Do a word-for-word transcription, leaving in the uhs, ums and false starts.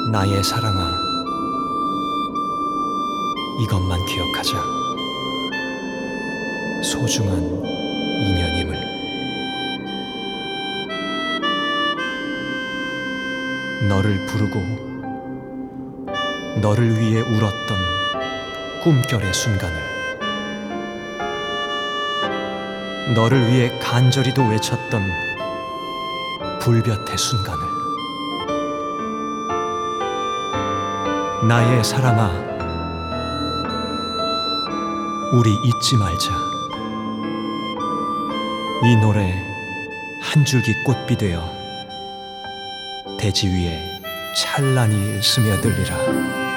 나의 사랑아, 이것만 기억하자. 소중한 인연임을. 너를 부르고 너를 위해 울었던 꿈결의 순간을, 너를 위해 간절히도 외쳤던 불볕의 순간을. 나의 사랑아, 우리 잊지 말자. 이 노래 한 줄기 꽃비 되어 대지 위에 찬란히 스며들리라.